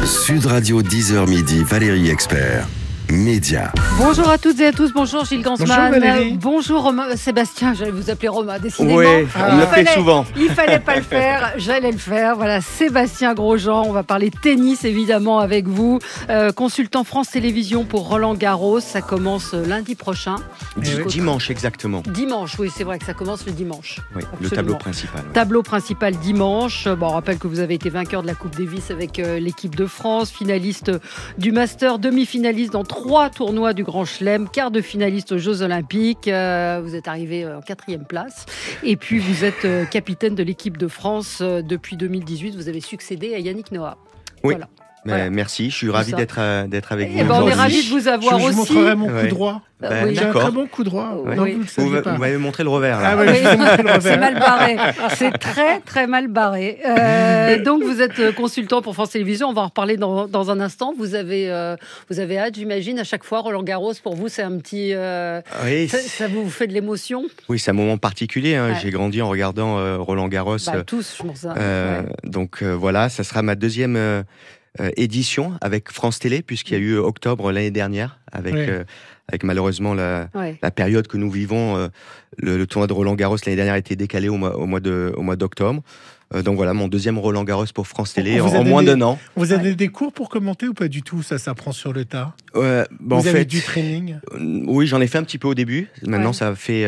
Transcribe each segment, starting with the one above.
Sud Radio 10h midi, Valérie Expert. Média. Bonjour à toutes et à tous, bonjour Gilles Gansman. Bonjour Valérie. Bonjour Romain. Sébastien, j'allais vous appeler Romain, décidément. Oui, on le fait souvent. Il fallait pas le faire, j'allais le faire. Voilà, Sébastien Grosjean, on va parler tennis évidemment avec vous. Consultant France Télévisions pour Roland Garros, ça commence lundi prochain. Dimanche exactement. Dimanche, oui, c'est vrai que ça commence le dimanche. Oui, Absolument. le tableau principal. Ouais. Tableau principal dimanche. Bon, on rappelle que vous avez été vainqueur de la Coupe Davis avec l'équipe de France, finaliste du Master, demi-finaliste dans 3 tournois du Grand Chelem, quart de finaliste aux Jeux Olympiques. Vous êtes arrivé en 4e place. Et puis, vous êtes capitaine de l'équipe de France depuis 2018. Vous avez succédé à Yannick Noah. Oui. Voilà. Merci, je suis ravi d'être avec vous. On est ravis de vous avoir je aussi. Je montrerai mon coup droit. Oui. J'ai un très bon coup droit. Oui. Non, vous m'avez montré le revers. Là. Ah oui, c'est mal barré. C'est très, très mal barré. Donc, vous êtes consultant pour France Télévisions. On va en reparler dans un instant. Vous avez hâte, j'imagine, à chaque fois. Roland Garros, pour vous, c'est un petit... Oui, ça vous fait de l'émotion? Oui, c'est un moment particulier. Hein. Ouais. J'ai grandi en regardant Roland Garros. Tous, je pense. Donc, voilà, ça sera ma deuxième... édition avec France Télé, puisqu'il y a eu octobre l'année dernière, avec malheureusement la période que nous vivons. Le tournoi de Roland Garros l'année dernière a été décalé au mois d'octobre. Donc voilà, mon deuxième Roland Garros pour France Télé en moins d'un an. Vous avez des cours pour commenter ou pas du tout? Ça s'apprend sur le tas? Vous avez du training? Oui, j'en ai fait un petit peu au début. Maintenant, ça fait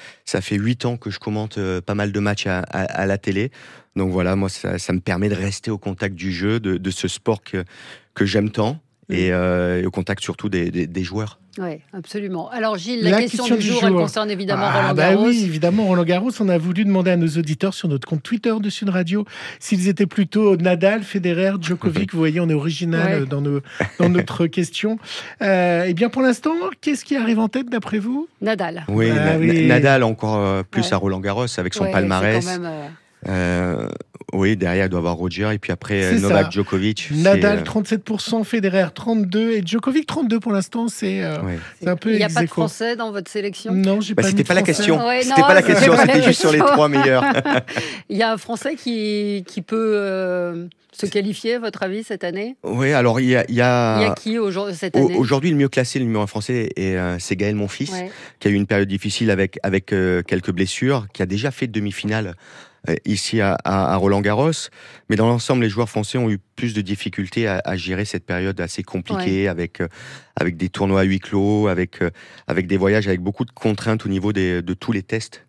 8 ans que je commente pas mal de matchs à la télé. Donc voilà, moi, ça me permet de rester au contact du jeu, de ce sport que j'aime tant, et au contact surtout des joueurs. Oui, absolument. Alors Gilles, la question du jour, elle concerne évidemment Roland Garros. Oui, évidemment, Roland Garros. On a voulu demander à nos auditeurs sur notre compte Twitter de Sud Radio s'ils étaient plutôt Nadal, Federer, Djokovic. Vous voyez, on est original dans notre question. Eh bien, pour l'instant, qu'est-ce qui arrive en tête d'après vous? Nadal. Oui, Nadal encore plus à Roland Garros avec son palmarès. C'est quand même, oui, derrière, il doit y avoir Roger, et puis après Novak Djokovic. Nadal 37%, Federer 32%, et Djokovic 32% pour l'instant. C'est un peu. Il n'y a pas de Français dans votre sélection? Non, j'ai pas. C'était pas la question. Ouais, c'était pas la question. C'était juste sur les 3 meilleurs. Il y a un Français qui peut se qualifier, à votre avis, cette année? Oui, alors il y a qui cette année? Aujourd'hui, le mieux classé, le numéro 1 français, c'est Gaël Monfils, qui a eu une période difficile avec quelques blessures, qui a déjà fait demi-finale ici à Roland Garros, mais dans l'ensemble, les joueurs français ont eu plus de difficultés à gérer cette période assez compliquée, avec des tournois à huis clos, avec des voyages, avec beaucoup de contraintes au niveau de tous les tests.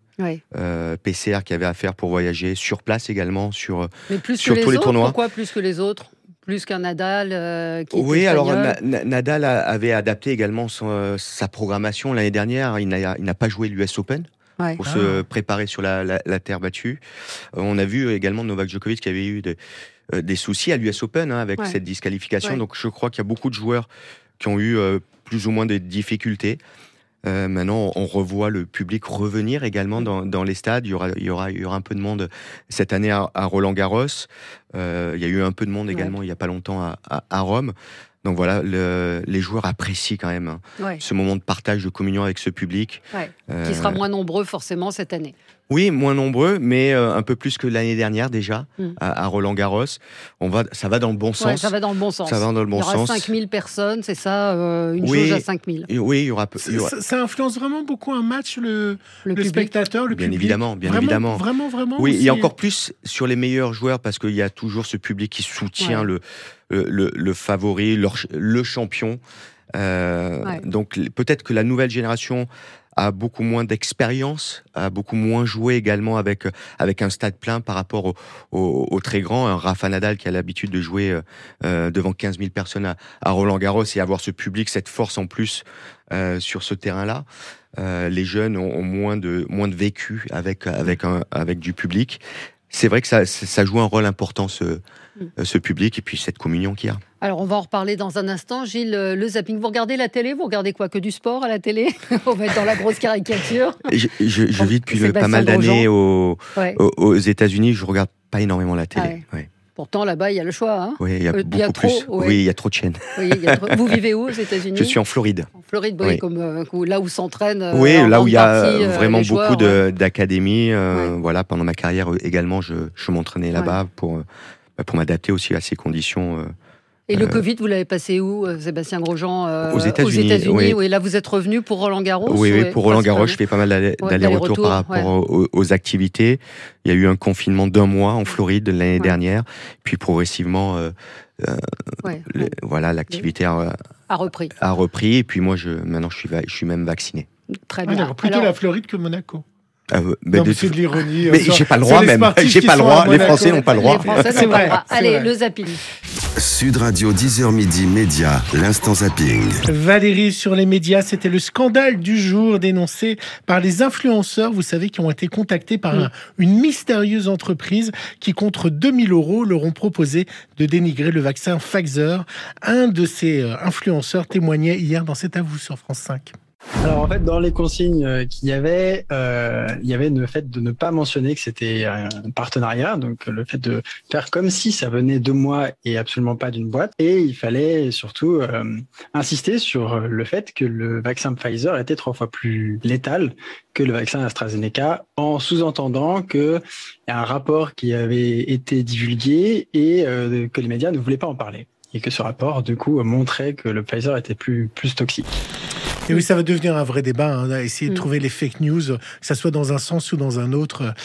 PCR qu'il y avait à faire pour voyager, sur place également, sur tous les tournois. Pourquoi plus que les autres? Plus qu'un Nadal Oui, alors Nadal avait adapté également sa programmation l'année dernière. Il n'a pas joué l'US Open. Pour se préparer sur la terre battue. On a vu également Novak Djokovic qui avait eu des soucis à l'US Open avec cette disqualification. Donc je crois qu'il y a beaucoup de joueurs qui ont eu plus ou moins des difficultés. Maintenant, on revoit le public revenir également dans les stades. Il y aura un peu de monde cette année à Roland Garros. Il y a eu un peu de monde également il n'y a pas longtemps à Rome. Donc voilà, les joueurs apprécient quand même ce moment de partage, de communion avec ce public. Qui sera moins nombreux forcément cette année. Oui, moins nombreux, mais un peu plus que l'année dernière déjà, à Roland Garros. Ça va dans le bon sens. Ça va dans le bon sens. Ça va dans le bon sens. Il y aura 5000 personnes, c'est ça, une jauge à 5000. Oui, il y aura... Ça influence vraiment beaucoup un match, le spectateur, le public. Bien évidemment. Vraiment. Oui, et encore plus sur les meilleurs joueurs, parce qu'il y a toujours ce public qui soutient le favori, le champion. Donc peut-être que la nouvelle génération a beaucoup moins d'expérience, a beaucoup moins joué également avec un stade plein par rapport au très grand. Un Rafa Nadal qui a l'habitude de jouer devant 15 000 personnes à Roland Garros et avoir ce public, cette force en plus sur ce terrain-là. Les jeunes ont moins de vécu avec du public. C'est vrai que ça joue un rôle important, ce public, et puis cette communion qu'il y a. Alors, on va en reparler dans un instant. Gilles, le zapping, vous regardez la télé? Vous regardez quoi? Que du sport à la télé? On va être dans la grosse caricature. Je vis depuis pas mal d'années aux États-Unis. Je regarde pas énormément la télé. Pourtant, là-bas, il y a le choix. Hein. Oui, il y a beaucoup plus. Oui, il y a trop de chaînes. Oui, Vous vivez où, aux États-Unis? Je suis en Floride. En Floride, comme là où s'entraînent. Oui, là où il y a vraiment beaucoup d'académies. Voilà, pendant ma carrière également, je m'entraînais là-bas pour m'adapter aussi à ces conditions Et le Covid, vous l'avez passé où, Sébastien Grosjean? Aux États-Unis. Oui. Là, vous êtes revenu pour Roland-Garros? Oui, pour Roland-Garros, je fais pas mal d'aller-retour par rapport aux activités. Il y a eu un confinement d'1 mois en Floride l'année dernière. Puis progressivement, l'activité a repris. Et puis moi, maintenant, je suis même vacciné. Très bien. Plutôt la Floride que Monaco. C'est de l'ironie. Mais j'ai pas le droit même. J'ai pas le droit. Les Français n'ont pas le droit. C'est vrai. Allez, le zapping. Sud Radio 10h midi Média, l'instant zapping. Valérie, sur les médias, c'était le scandale du jour dénoncé par les influenceurs, vous savez, qui ont été contactés par une mystérieuse entreprise qui, contre 2 000 € leur ont proposé de dénigrer le vaccin Pfizer. Un de ces influenceurs témoignait hier dans cet avou sur France 5. Alors en fait, dans les consignes qu'il y avait le fait de ne pas mentionner que c'était un partenariat, donc le fait de faire comme si ça venait de moi et absolument pas d'une boîte. Et il fallait surtout insister sur le fait que le vaccin Pfizer était 3 fois plus létal que le vaccin AstraZeneca, en sous-entendant qu'il y a un rapport qui avait été divulgué et que les médias ne voulaient pas en parler. Et que ce rapport, du coup, montrait que le Pfizer était plus toxique. Et oui, ça va devenir un vrai débat, essayer de trouver les fake news, que ça soit dans un sens ou dans un autre,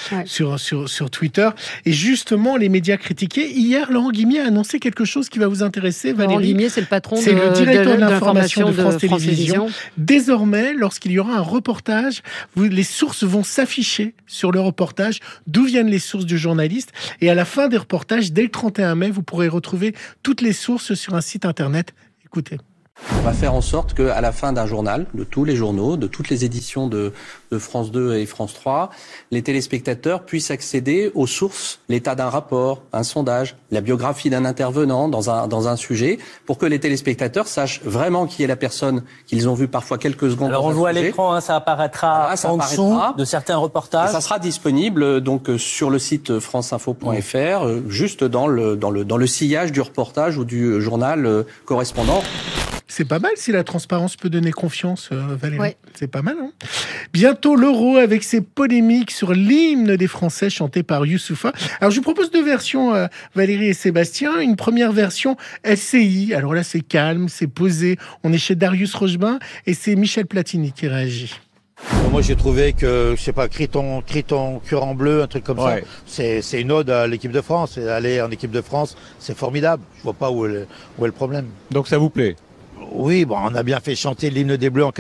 sur Twitter. Et justement, les médias critiqués. Hier, Laurent Guimier a annoncé quelque chose qui va vous intéresser, Valérie. Laurent Guimier, c'est le patron c'est le directeur de l'information de France Télévisions. Désormais, lorsqu'il y aura un reportage, les sources vont s'afficher sur le reportage, d'où viennent les sources du journaliste. Et à la fin des reportages, dès le 31 mai, vous pourrez retrouver toutes les sources sur un site internet. Écoutez. On va faire en sorte qu'à la fin d'un journal, de tous les journaux, de toutes les éditions de France 2 et France 3, les téléspectateurs puissent accéder aux sources, l'état d'un rapport, un sondage, la biographie d'un intervenant dans un sujet, pour que les téléspectateurs sachent vraiment qui est la personne qu'ils ont vue parfois quelques secondes. Alors on le voit à l'écran, ça apparaîtra en dessous de certains reportages. Et ça sera disponible donc sur le site franceinfo.fr, juste dans le sillage du reportage ou du journal correspondant. C'est pas mal si la transparence peut donner confiance, Valérie. Ouais. C'est pas mal, hein. Bientôt l'Euro avec ses polémiques sur l'hymne des Français chanté par Youssoupha. Alors je vous propose 2 versions, Valérie et Sébastien. Une première version LCI. Alors là c'est calme, c'est posé. On est chez Darius Rochebin et c'est Michel Platini qui réagit. Moi j'ai trouvé que, je sais pas, crie ton cœur en bleu, un truc comme ça. C'est une ode à l'équipe de France. Et aller en équipe de France, c'est formidable. Je vois pas où est le problème. Donc ça vous plaît ? Oui, bon, on a bien fait chanter l'hymne des Bleus en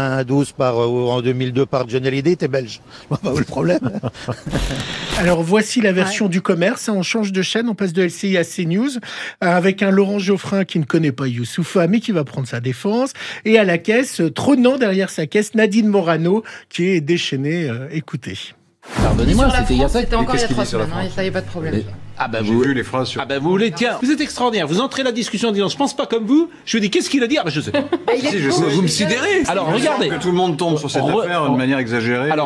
92 en 2002 par Johnny Hallyday, t'es belge. Je vois pas où est le problème. Alors voici la version du commerce. On change de chaîne, on passe de LCI à CNews avec un Laurent Geoffrin qui ne connaît pas Youssoupha mais qui va prendre sa défense. Et à la caisse, trônant derrière sa caisse, Nadine Morano qui est déchaînée. Écoutez. Pardonnez-moi, c'était il y a ça. C'était encore il y a 3 semaines, ça y est, pas de problème. Ah bah vous vu les phrases sur... Ah bah vous voulez, tiens, vous êtes extraordinaire. Vous entrez la discussion en disant je pense pas comme vous. Je lui dis qu'est-ce qu'il a dit? Ah bah je sais pas. Vous me sidérez. Alors regardez. Que tout le monde tombe sur cette affaire de manière exagérée. Alors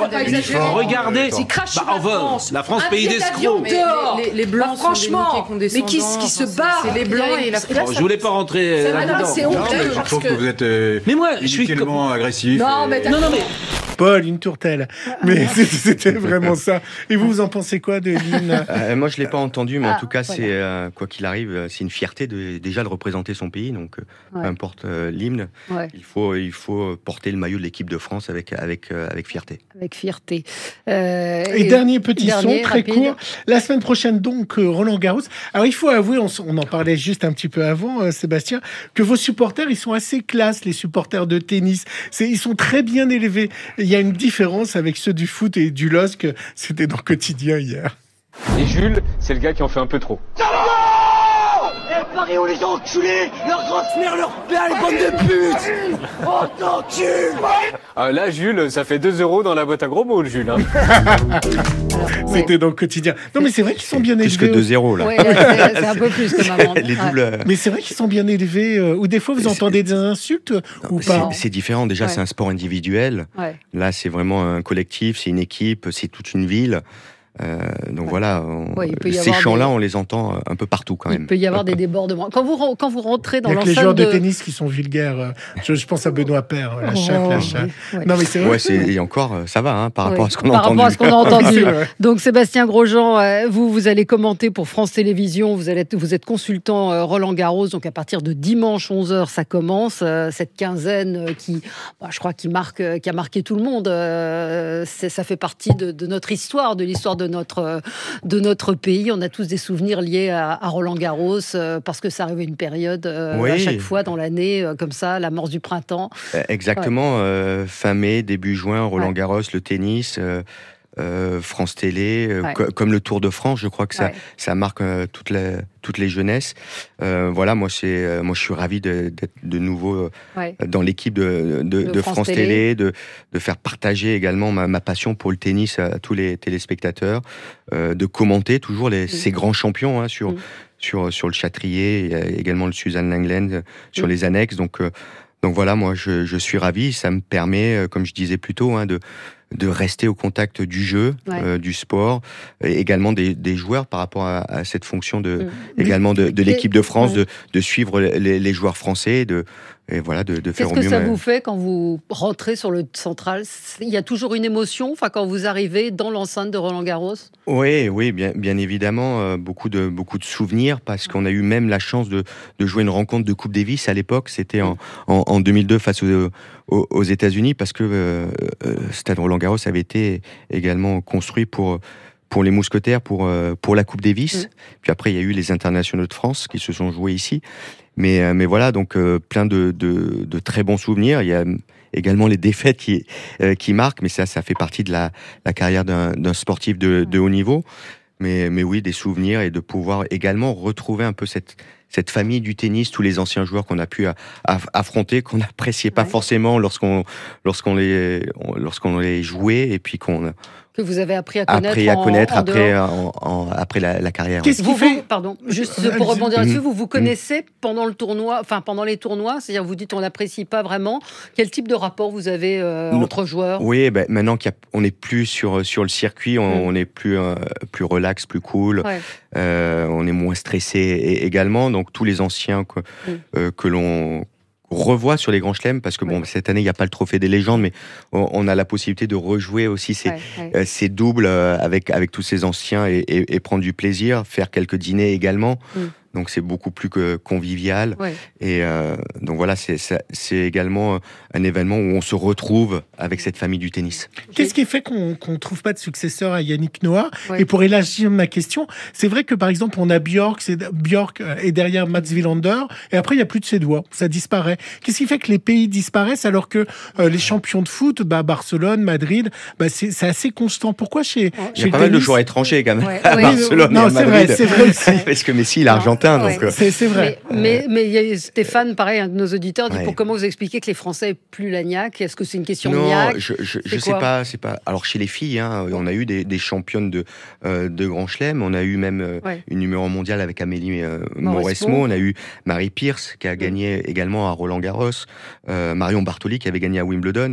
regardez. C'est crache sur la France. La France pays d'escrocs. Les blancs, franchement. Mais qui se barre? C'est les blancs et la France. Je voulais pas rentrer là-dedans. C'est honteux. Je trouve que vous êtes mais moi je suis tellement agressif. Non mais Paul, une tourtelle. Mais c'était vraiment ça. Et vous en pensez quoi de l'hymne? Moi, je l'ai pas entendu, mais en tout cas, c'est quoi qu'il arrive, c'est une fierté déjà de représenter son pays. Donc, peu importe l'hymne, il faut porter le maillot de l'équipe de France avec fierté. Avec fierté. Et dernier petit son très court. La semaine prochaine, donc, Roland Garros. Alors, il faut avouer, on en parlait juste un petit peu avant, Sébastien, que vos supporters, ils sont assez classe, les supporters de tennis. Ils sont très bien élevés. Il y a une différence avec ceux du foot et du LOSC. C'était dans le Quotidien hier. Et Jules, c'est le gars qui en fait un peu trop. Et Paris, on les a enculés, leur grosse mère, leur père, les bandes de putes. Oh, t'encules. Là, Jules, ça fait 2 € dans la boîte à gros mots, Jules. Hein. C'était dans le Quotidien. Non, mais c'est vrai qu'ils sont bien élevés. Plus que 2 €, là. Ouais, c'est un peu plus, comme avant. Les doubles... Mais c'est vrai qu'ils sont bien élevés. Ou des fois, vous entendez des insultes ou pas? C'est différent. Déjà, c'est un sport individuel. Là, c'est vraiment un collectif, c'est une équipe, c'est toute une ville. Donc voilà, ces avoir chants-là, on les entend un peu partout quand même. Il peut y avoir des débordements. Quand vous rentrez dans l'enceinte les joueurs de tennis qui sont vulgaires. Je pense à Benoît Paire, la chatte. Ouais. Non, mais c'est vrai. Et encore, ça va par rapport à ce qu'on a entendu. Par rapport à ce qu'on a entendu. Donc Sébastien Grosjean, vous allez commenter pour France Télévisions. Vous êtes consultant Roland Garros. Donc à partir de dimanche 11h, ça commence. Cette quinzaine qui, je crois, qui a marqué tout le monde. Ça fait partie de notre histoire, de l'histoire de notre pays. On a tous des souvenirs liés à Roland Garros parce que ça arrivait une période à chaque fois dans l'année comme ça, l'amorce du printemps. Exactement, fin mai, début juin, Roland Garros, le tennis. France Télé, comme le Tour de France, je crois que ça marque toutes les jeunesses. Voilà, moi je suis ravi d'être de nouveau dans l'équipe de France Télé, de faire partager également ma passion pour le tennis à tous les téléspectateurs, de commenter toujours ces grands champions sur le Châtrier, il y a également le Suzanne Lenglen sur les annexes. Donc voilà, moi je suis ravi. Ça me permet, comme je disais plus tôt, de rester au contact du jeu, du sport, et également des joueurs par rapport à cette fonction également de l'équipe de France, de suivre les joueurs français, et voilà, de faire au mieux. Qu'est-ce que ça vous fait quand vous rentrez sur le central ? Il y a toujours une émotion, quand vous arrivez dans l'enceinte de Roland Garros ? Oui, bien évidemment, beaucoup de souvenirs, parce qu'on a eu même la chance de jouer une rencontre de Coupe Davis à l'époque. C'était en 2002 face aux États-Unis, parce que Stade Roland Garros avait été également construit pour les Mousquetaires, pour la Coupe Davis. Puis après, il y a eu les internationaux de France qui se sont joués ici. Mais voilà, donc plein de très bons souvenirs. Il y a également les défaites qui marquent, mais ça fait partie de la carrière d'un sportif de haut niveau. Mais oui, des souvenirs, et de pouvoir également retrouver un peu cette famille du tennis, tous les anciens joueurs qu'on a pu affronter, qu'on n'appréciait pas forcément lorsqu'on les jouait, et puis que vous avez appris à connaître, après la carrière. Qu'est-ce qui fait Pardon, juste pour rebondir là-dessus, vous connaissez pendant le tournoi, pendant les tournois, c'est-à-dire vous dites on n'apprécie pas vraiment. Quel type de rapport vous avez entre joueurs ? Oui, maintenant qu'on n'est plus sur le circuit, on est plus relax, plus cool. On est moins stressé également. Donc tous les anciens que l'on revoit sur les grands chelems, parce que cette année il n'y a pas le trophée des légendes, mais on a la possibilité de rejouer aussi ces doubles avec tous ces anciens, et prendre du plaisir, faire quelques dîners également. Donc c'est beaucoup plus convivial. Et donc voilà, c'est également un événement où on se retrouve avec cette famille du tennis. Qu'est-ce qui fait qu'on ne trouve pas de successeur à Yannick Noah ? Et pour élargir ma question, c'est vrai que par exemple on a Björk est derrière Mats Wilander, et après il n'y a plus de ses doigts, ça disparaît. Qu'est-ce qui fait que les pays disparaissent alors que les champions de foot, Barcelone, Madrid, c'est assez constant ? Pourquoi il y a pas mal de joueurs étrangers quand même à Barcelone et à Madrid. C'est vrai aussi. Parce que Messi il est argentin. Donc, c'est vrai. Mais il y a Stéphane, pareil, un de nos auditeurs, dit comment vous expliquez que les Français n'aient plus la niaque ? Est-ce que c'est une question de niaque ? Non, je sais pas. C'est pas. Alors chez les filles, on a eu des championnes de Grand Chelem. On a eu même une numéro mondiale avec Amélie Mauresmo. On a eu Marie Pierce qui a gagné également à Roland Garros. Marion Bartoli qui avait gagné à Wimbledon.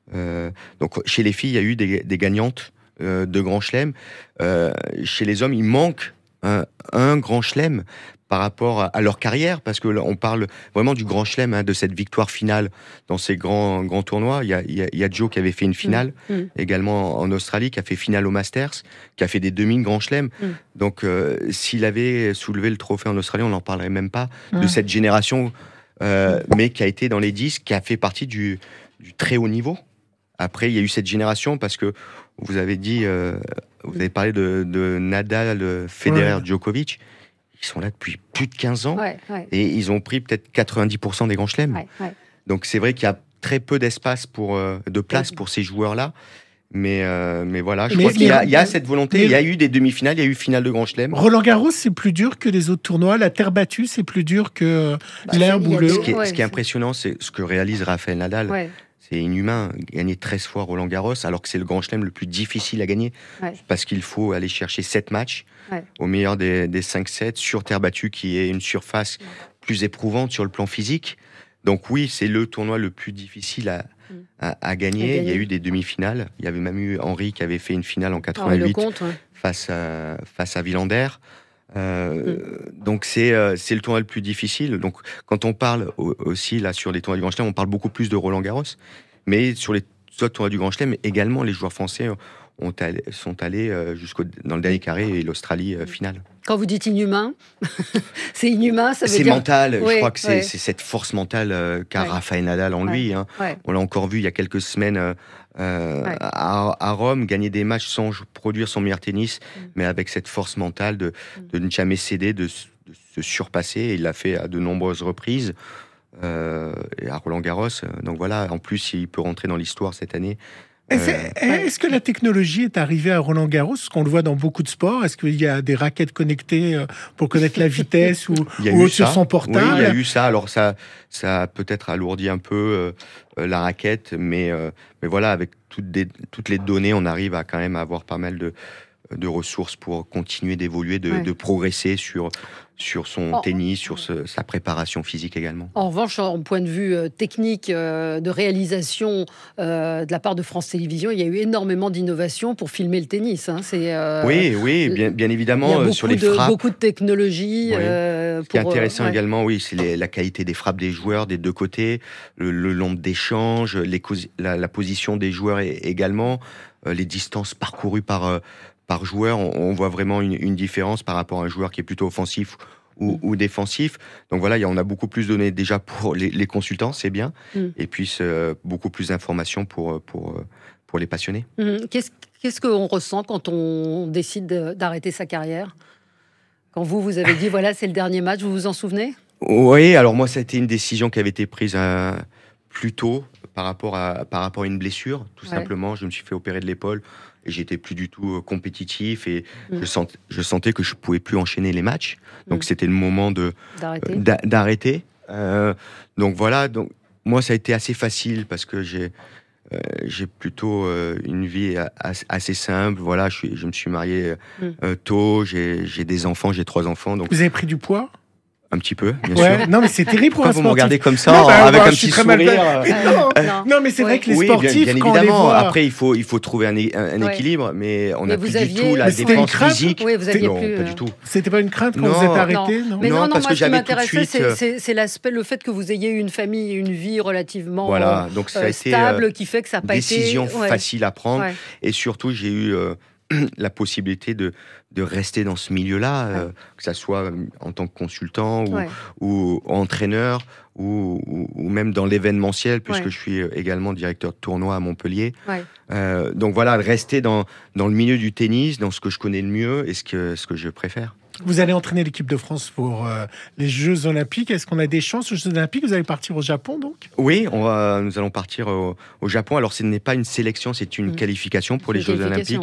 Donc chez les filles, il y a eu des gagnantes de Grand Chelem. Chez les hommes, il manque un Grand Chelem par rapport à leur carrière, parce que là, on parle vraiment du Grand Chelem, de cette victoire finale dans ces grands tournois. Il y a Joe qui avait fait une finale, également en Australie, qui a fait finale au Masters, qui a fait des demi Grand Chelem. Donc, s'il avait soulevé le trophée en Australie, on n'en parlerait même pas de cette génération, mais qui a été dans les 10, qui a fait partie du très haut niveau. Après, il y a eu cette génération, parce que vous avez dit, vous avez parlé de Nadal, Federer, Djokovic. Ils sont là depuis plus de 15 ans et ils ont pris peut-être 90% des grands chelems. Donc c'est vrai qu'il y a très peu d'espace de place pour ces joueurs-là. Mais voilà, je crois qu'il y a cette volonté. Il y a eu des demi-finales, il y a eu finale de Grand Chelem. Roland Garros, c'est plus dur que les autres tournois. La terre battue, c'est plus dur que l'herbe ou le... Ce qui est impressionnant, c'est ce que réalise Rafael Nadal. C'est inhumain, gagner 13 fois Roland Garros, alors que c'est le Grand Chelem le plus difficile à gagner, parce qu'il faut aller chercher 7 matchs, au meilleur des 5-7, sur terre battue, qui est une surface plus éprouvante sur le plan physique. Donc oui, c'est le tournoi le plus difficile à gagner. Il y a eu des demi-finales. Il y avait même eu Henry qui avait fait une finale en 88 face à Villander. Donc c'est le tournoi le plus difficile. Donc quand on parle aussi là sur les tournois du Grand Chelem, on parle beaucoup plus de Roland Garros, mais sur les autres tournois du Grand Chelem également, les joueurs français sont allés dans le dernier carré et l'Australie finale. Quand vous dites inhumain, c'est inhumain, ça veut dire... C'est mental, je crois que c'est cette force mentale qu'a Rafael Nadal en lui. Hein. On l'a encore vu il y a quelques semaines à Rome, gagner des matchs sans produire son meilleur tennis, mais avec cette force mentale de ne jamais céder, de se surpasser. Et il l'a fait à de nombreuses reprises. Et à Roland Garros. Donc voilà, en plus, il peut rentrer dans l'histoire cette année. Est-ce que la technologie est arrivée à Roland Garros, ce qu'on le voit dans beaucoup de sports? Est-ce qu'il y a des raquettes connectées pour connaître la vitesse ou sur son portable? Oui, il y a eu ça. Alors ça a peut-être alourdi un peu la raquette, mais voilà, avec toutes les données, on arrive à quand même avoir pas mal de ressources pour continuer d'évoluer, de progresser sur son tennis, sur sa préparation physique également. En revanche, en point de vue technique, de réalisation de la part de France Télévisions, il y a eu énormément d'innovations pour filmer le tennis. Hein. Oui, bien évidemment, sur les frappes. Beaucoup de technologies. Ce qui est intéressant également, c'est la qualité des frappes des joueurs des deux côtés, le nombre d'échanges, la position des joueurs également, les distances parcourues par joueur, on voit vraiment une différence par rapport à un joueur qui est plutôt offensif ou défensif. Donc voilà, on a beaucoup plus de données déjà pour les consultants, c'est bien, et puis beaucoup plus d'informations pour les passionnés. Qu'est-ce qu'on ressent quand on décide d'arrêter sa carrière? Quand vous avez dit, voilà, c'est le dernier match, vous vous en souvenez? Oui, alors moi, ça a été une décision qui avait été prise plus tôt par rapport à une blessure, tout simplement. Je me suis fait opérer de l'épaule. Et j'étais plus du tout compétitif et je sentais que je pouvais plus enchaîner les matchs. Donc c'était le moment d'arrêter. Donc voilà. Donc moi ça a été assez facile parce que j'ai plutôt une vie assez simple. Voilà, je me suis marié tôt. J'ai des enfants. J'ai 3 enfants. Donc vous avez pris du poids? Un petit peu, bien sûr. Non, mais c'est terrible pour un sportif. Vous me regardez comme ça, avec un petit sourire. Non, mais c'est vrai que les sportifs, bien quand on les voit... Après, il faut trouver un équilibre, mais on n'a plus du tout la défense physique. Non, pas du tout. C'était pas une crainte quand vous êtes arrêté? Non, parce que j'avais tout de suite... C'est l'aspect, le fait que vous ayez eu une famille, une vie relativement stable, qui fait que ça n'a pas été... Décision facile à prendre. Et surtout, j'ai eu... la possibilité de rester dans ce milieu-là, que ça soit en tant que consultant ou entraîneur ou même dans l'événementiel, puisque je suis également directeur de tournoi à Montpellier. Donc voilà, rester dans le milieu du tennis, dans ce que je connais le mieux et ce que je préfère. Vous allez entraîner l'équipe de France pour les Jeux Olympiques. Est-ce qu'on a des chances aux Jeux Olympiques? Vous allez partir au Japon, donc? Oui, nous allons partir au Japon. Alors, ce n'est pas une sélection, c'est une qualification pour les Jeux Olympiques.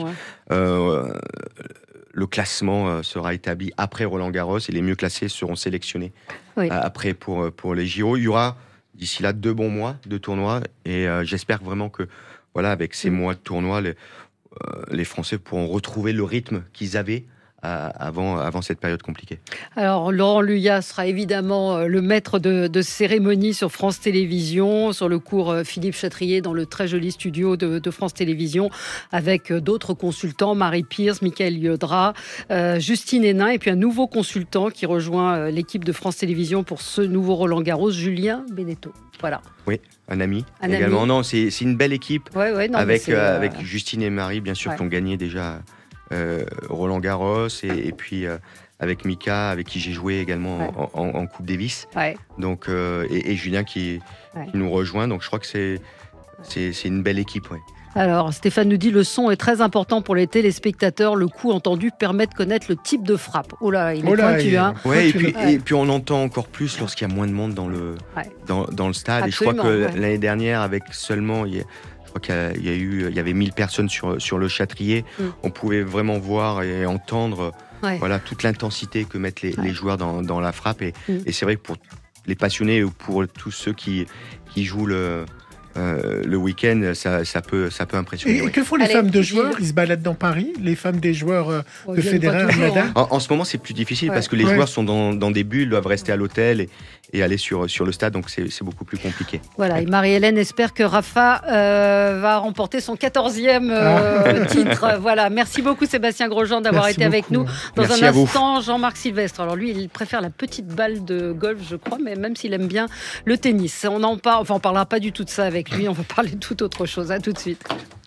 Le classement sera établi après Roland-Garros et les mieux classés seront sélectionnés après pour les JO. Il y aura d'ici là 2 bons mois de tournoi et j'espère vraiment que, voilà, avec ces mois de tournoi, les Français pourront retrouver le rythme qu'ils avaient avant cette période compliquée. Alors, Laurent Luyat sera évidemment le maître de cérémonie sur France Télévisions, sur le cours Philippe Chatrier, dans le très joli studio de France Télévisions, avec d'autres consultants, Marie Pierce, Michael Liodra, Justine Hénin, et puis un nouveau consultant qui rejoint l'équipe de France Télévisions pour ce nouveau Roland Garros, Julien Beneteau. Voilà. Oui, un ami également. Non, c'est une belle équipe avec Justine et Marie, bien sûr, qui ont gagné déjà Roland Garros et puis avec Mika, avec qui j'ai joué également en Coupe Davis. Donc, et Julien qui nous rejoint. Donc je crois que c'est une belle équipe. Alors, Stéphane nous dit, le son est très important pour les téléspectateurs. Le coup entendu permet de connaître le type de frappe. Oh là, il est pointu. Et puis on entend encore plus lorsqu'il y a moins de monde dans le stade. Absolument, et je crois que l'année dernière, avec seulement... Je crois qu'il y avait 1000 personnes sur le Châtrier. On pouvait vraiment voir et entendre voilà, toute l'intensité que mettent les joueurs dans la frappe. Et c'est vrai que pour les passionnés ou pour tous ceux qui jouent le week-end, ça peut impressionner. Et que font les femmes de joueurs? Ils se baladent dans Paris, les femmes des joueurs de Federer, Nadal? En ce moment, c'est plus difficile parce que les joueurs sont dans des bulles, doivent rester à l'hôtel et aller sur le stade, donc c'est beaucoup plus compliqué. Voilà, et Marie-Hélène espère que Rafa va remporter son 14e titre. Voilà, merci beaucoup Sébastien Grosjean d'avoir été avec nous. Dans un instant, Jean-Marc Sylvestre. Alors lui, il préfère la petite balle de golf, je crois, mais même s'il aime bien le tennis. On parlera pas du tout de ça avec lui, on va parler de toute autre chose. À tout de suite.